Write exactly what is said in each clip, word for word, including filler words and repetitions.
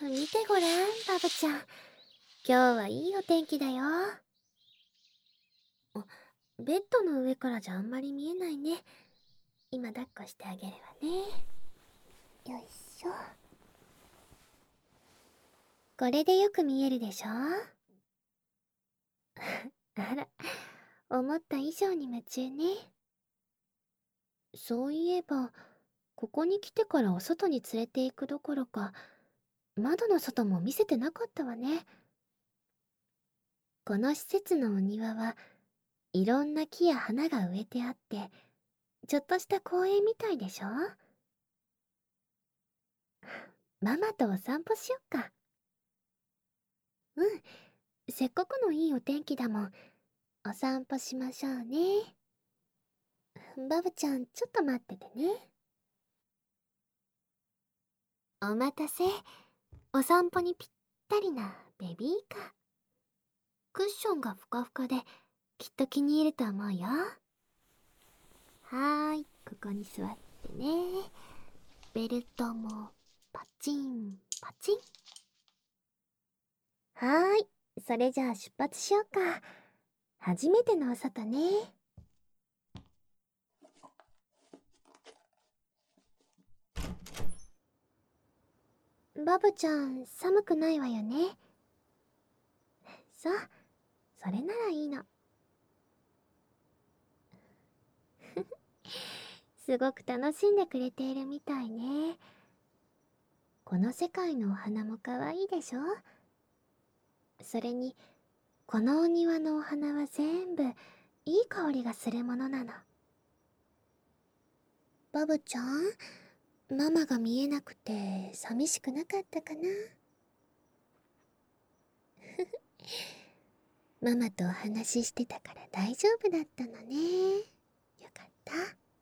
見てごらん、バブちゃん。今日はいいお天気だよ。あ、ベッドの上からじゃあんまり見えないね。今抱っこしてあげるわね。よいしょ。これでよく見えるでしょ？あら、思った以上に夢中ね。そういえば、ここに来てからお外に連れて行くどころか、窓の外も見せてなかったわね。この施設のお庭はいろんな木や花が植えてあって、ちょっとした公園みたいでしょ？ママとお散歩しよっか。うん、せっかくのいいお天気だもん。お散歩しましょうね。バブちゃん、ちょっと待っててね。お待たせ。お散歩にぴったりなベビーカー。クッションがふかふかで、きっと気に入ると思うよ。はーい、ここに座ってね。ベルトもパチンパチン。はーい、それじゃあ出発しようか。初めてのお外ね。バブちゃん、寒くないわよね。そう、それならいいの。すごく楽しんでくれているみたいね。この世界のお花も可愛いでしょ？それに、このお庭のお花は全部いい香りがするものなの。バブちゃん、ママが見えなくて寂しくなかったかな？ママとお話ししてたから大丈夫だったのね。よかった。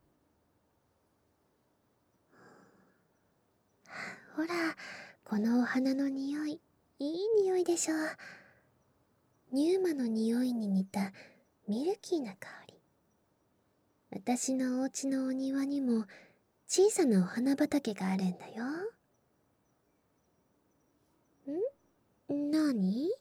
ほら、このお花の匂い、いい匂いでしょ？ニューマの匂いに似たミルキーな香り。私のお家のお庭にも小さなお花畑があるんだよ。ん？なに？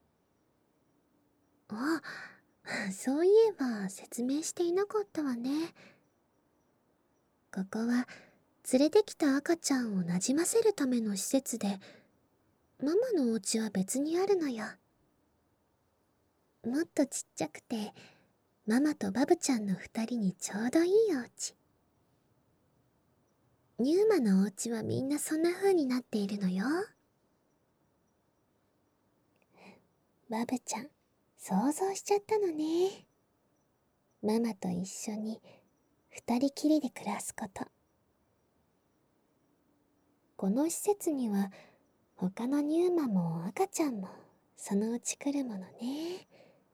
あ、そういえば説明していなかったわね。ここは連れてきた赤ちゃんをなじませるための施設で、ママのお家は別にあるのよ。もっとちっちゃくて、ママとバブちゃんの二人にちょうどいいお家。ニューマのお家はみんなそんな風になっているのよ。バブちゃん、想像しちゃったのね。ママと一緒に二人きりで暮らすこと。この施設には他のニューマも赤ちゃんもそのうち来るものね。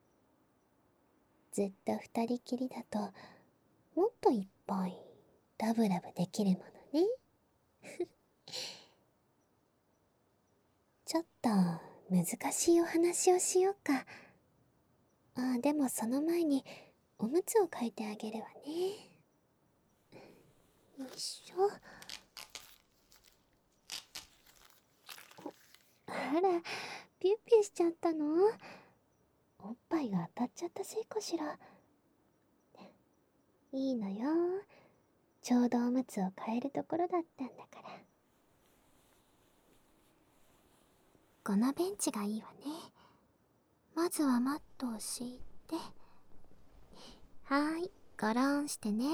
ずっと二人きりだともっといっぱいラブラブできるものね。ちょっと難しいお話をしようか。あ、でもその前におむつを替えてあげるわね。よいしょ。あら、ピュッピュしちゃったの？おっぱいが当たっちゃったせいかしら。いいのよ。ちょうどおむつを替えるところだったんだから。このベンチがいいわね。まずはマットを敷いて。はーい、ゴロンしてね。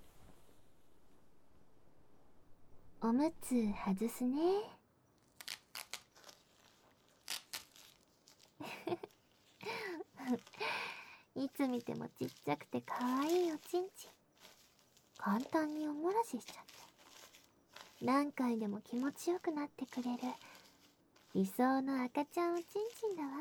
おむつ外すね。いつ見てもちっちゃくてかわいいおちんちん。簡単におもらししちゃって。何回でも気持ちよくなってくれる理想の赤ちゃんおちんちんだわ。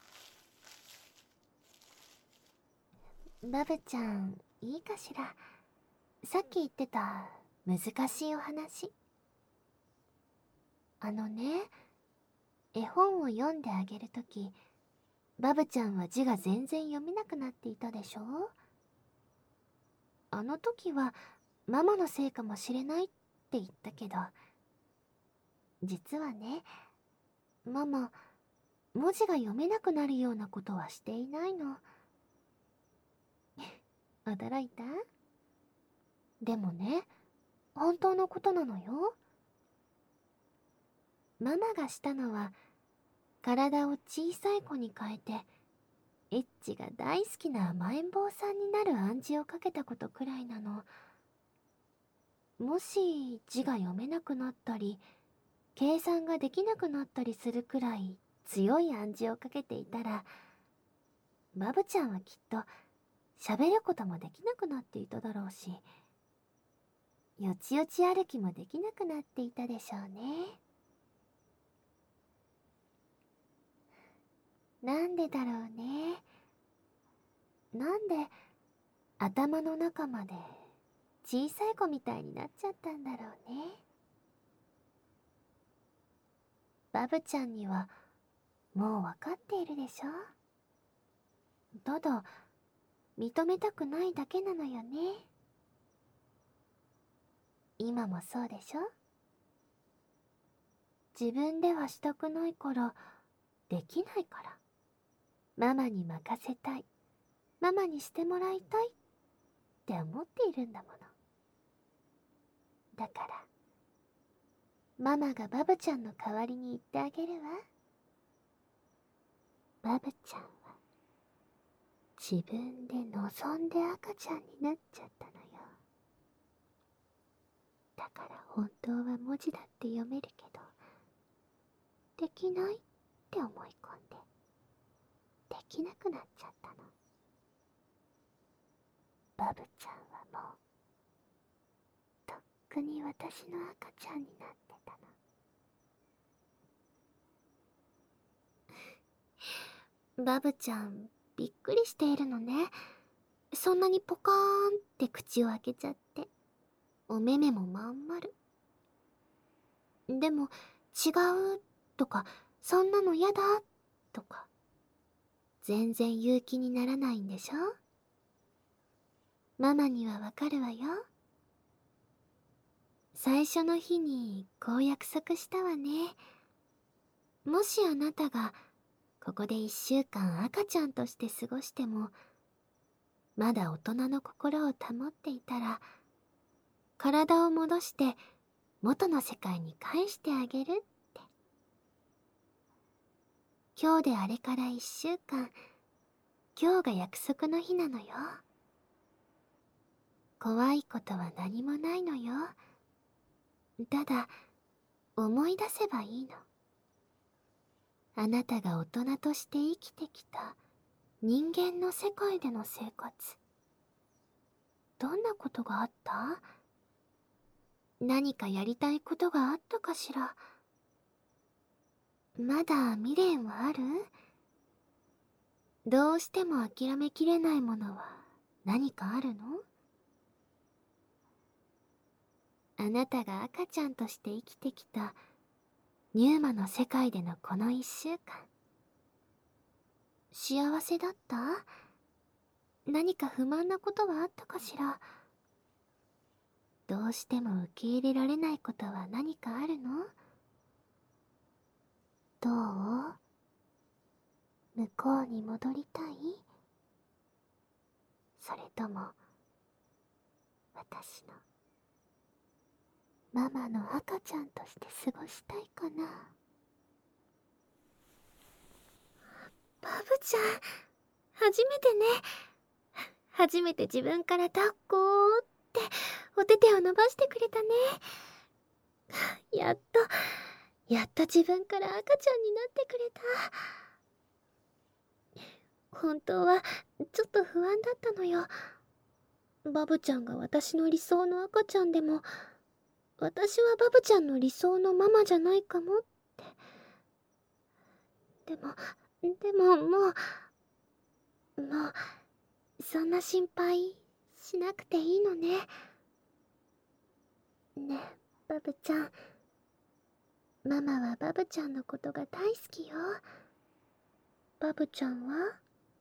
バブちゃん、いいかしら。さっき言ってた難しいお話。あのね、絵本を読んであげるとき、バブちゃんは字が全然読めなくなっていたでしょ？あの時はママのせいかもしれないって言ったけど、実はね、 ママ、文字が読めなくなるようなことはしていないの。驚いた？でもね、本当のことなのよ。ママがしたのは、体を小さい子に変えて、エッチが大好きな甘えん坊さんになる暗示をかけたことくらいなの。もし字が読めなくなったり、計算ができなくなったりするくらい強い暗示をかけていたら、バブちゃんはきっと喋ることもできなくなっていただろうし、よちよち歩きもできなくなっていたでしょうね。なんでだろうね。なんで頭の中まで小さい子みたいになっちゃったんだろうね。バブちゃんにはもうわかっているでしょ。ただ認めたくないだけなのよね。今もそうでしょ。自分ではしたくないからできないから、ママに任せたい、ママにしてもらいたいって思っているんだもの。だからママがバブちゃんの代わりに言ってあげるわ。バブちゃんは自分で望んで赤ちゃんになっちゃったのよ。だから本当は文字だって読めるけど、できないって思い込んでできなくなっちゃったの。バブちゃんはもうとっくに私の赤ちゃんになってたの。バブちゃんびっくりしているのね。そんなにポカーンって口を開けちゃって、お目目もまん丸。でも違うとか、そんなのやだとか全然言う気にならないんでしょ。ママにはわかるわよ。最初の日にこう約束したわね。もしあなたがここで一週間赤ちゃんとして過ごしても、まだ大人の心を保っていたら、体を戻して元の世界に返してあげるって。今日であれから一週間、今日が約束の日なのよ。怖いことは何もないのよ。ただ思い出せばいいの。あなたが大人として生きてきた人間の世界での生活。どんなことがあった？何かやりたいことがあったかしら。まだ未練はある？どうしても諦めきれないものは何かあるの？あなたが赤ちゃんとして生きてきたニューマの世界でのこの一週間、幸せだった？何か不満なことはあったかしら。どうしても受け入れられないことは何かあるの？どう？向こうに戻りたい？それとも私のママの赤ちゃんとして過ごしたいかな。バブちゃん、初めてね。初めて自分から抱っこーってお手手を伸ばしてくれたね。やっとやっと自分から赤ちゃんになってくれた。本当はちょっと不安だったのよ。バブちゃんが私の理想の赤ちゃんでも、私はバブちゃんの理想のママじゃないかもって。でもでももうもうそんな心配しなくていいのね。ねえバブちゃん、ママはバブちゃんのことが大好きよ。バブちゃんは？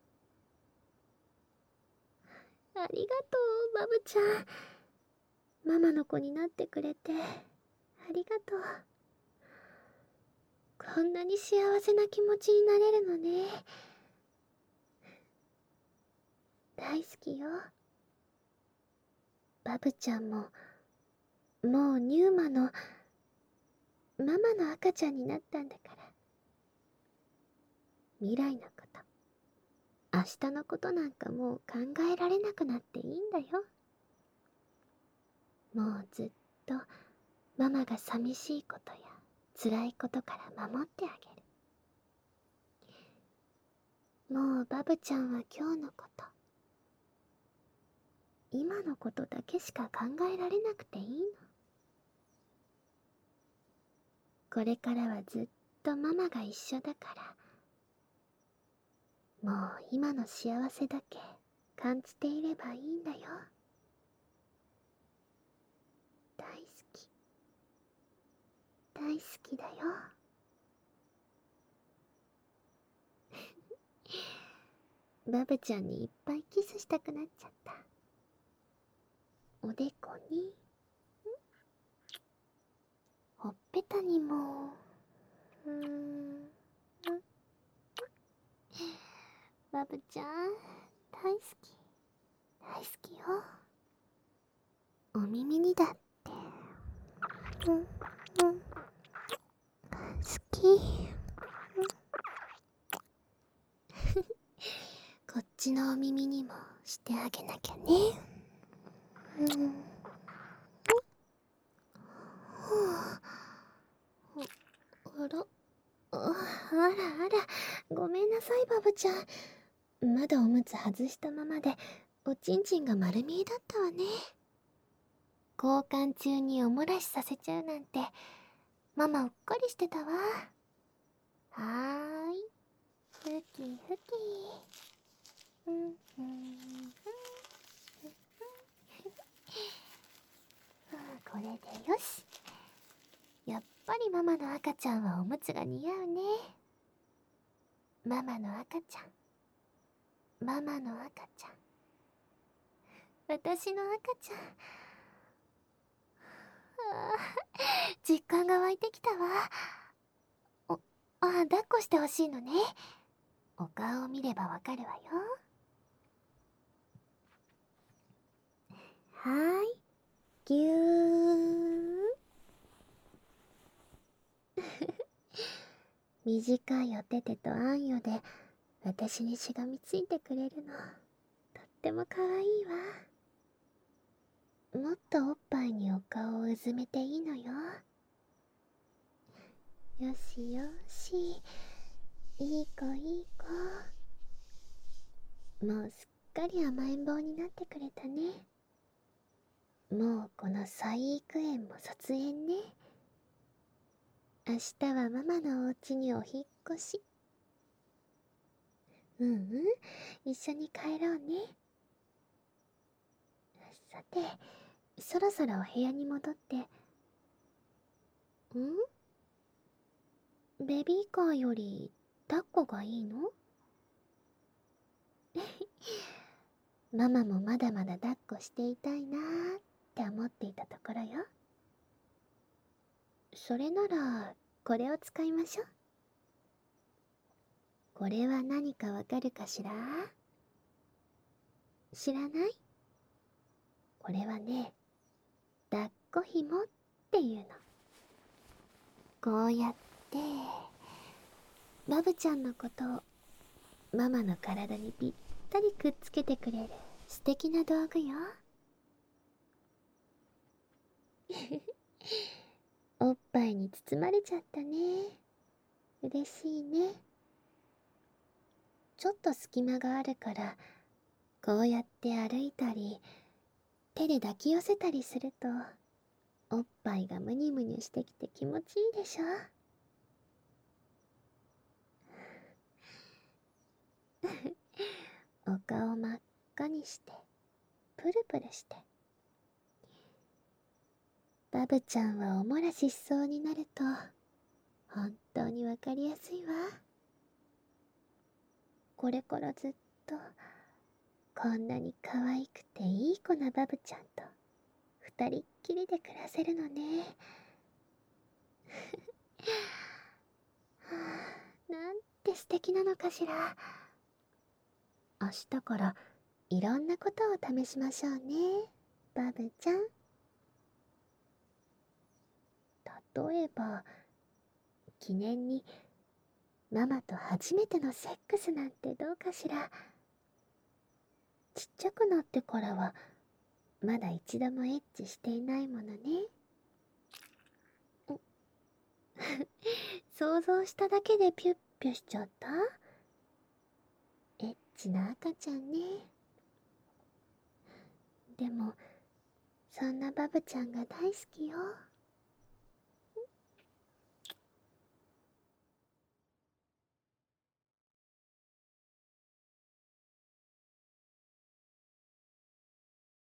ありがとうバブちゃん。ママの子になってくれてありがとう。 こんなに幸せな気持ちになれるのね。大好きよ。バブちゃんも、もうニューマの、ママの赤ちゃんになったんだから。未来のこと、明日のことなんかもう考えられなくなっていいんだよ。もうずっとママが寂しいことや辛いことから守ってあげる。もうバブちゃんは今日のこと、今のことだけしか考えられなくていいの。これからはずっとママが一緒だから、もう今の幸せだけ感じていればいいんだよ。大好き、大好きだよ。バブちゃんにいっぱいキスしたくなっちゃった。おでこに、ほっぺたにも、うーん。バブちゃん、大好き、大好きよ。お耳にだって、うん、うん、好き。こっちのお耳にもしてあげなきゃね。うん。あら、ああらあら、ごめんなさいバブちゃん。まだおむつ外したままでおちんちんが丸見えだったわね。交換中におもらしさせちゃうなんてママうっかりしてたわ。はーい、ふきふき。うんうんうん。これでよし。やっぱりママの赤ちゃんはおむつが似合うね。ママの赤ちゃん、ママの赤ちゃん、私の赤ちゃん。あー、実感が湧いてきたわ。お、あ、抱っこしてほしいのね。お顔を見ればわかるわよ。はーい、ぎゅー。短いお手手とあんよで私にしがみついてくれるの、とってもかわいいわ。もっとおっぱいにお顔をうずめていいのよ。よしよし、いい子いい子。もうすっかり甘えん坊になってくれたね。もうこの再育園も卒園ね。明日はママのお家にお引っ越し。うんうん、一緒に帰ろうね。さて、そろそろお部屋に戻って。ん？ベビーカーより抱っこがいいの？ママもまだまだ抱っこしていたいなーって思っていたところよ。それならこれを使いましょう。これは何かわかるかしら？知らない？これはね、抱っこひもっていうの。こうやってバブちゃんのことをママの体にぴったりくっつけてくれる素敵な道具よ。おっぱいに包まれちゃったね。嬉しいね。ちょっと隙間があるからこうやって歩いたり手で抱き寄せたりするとおっぱいがムニムニしてきて気持ちいいでしょ。お顔真っ赤にしてプルプルして。バブちゃんはおもらししそうになると本当にわかりやすいわ。これからずっとこんなに可愛くていい子なバブちゃんと二人っきりで暮らせるのね。 て素敵なのかしら。明日からいろんなことを試しましょうね、バブちゃん。例えば、記念にママと初めてのセックスなんてどうかしら。ちっちゃくなってからはまだ一度もエッチしていないものね。想像しただけでピュッピュしちゃった。エッチな赤ちゃんね。でもそんなバブちゃんが大好きよ。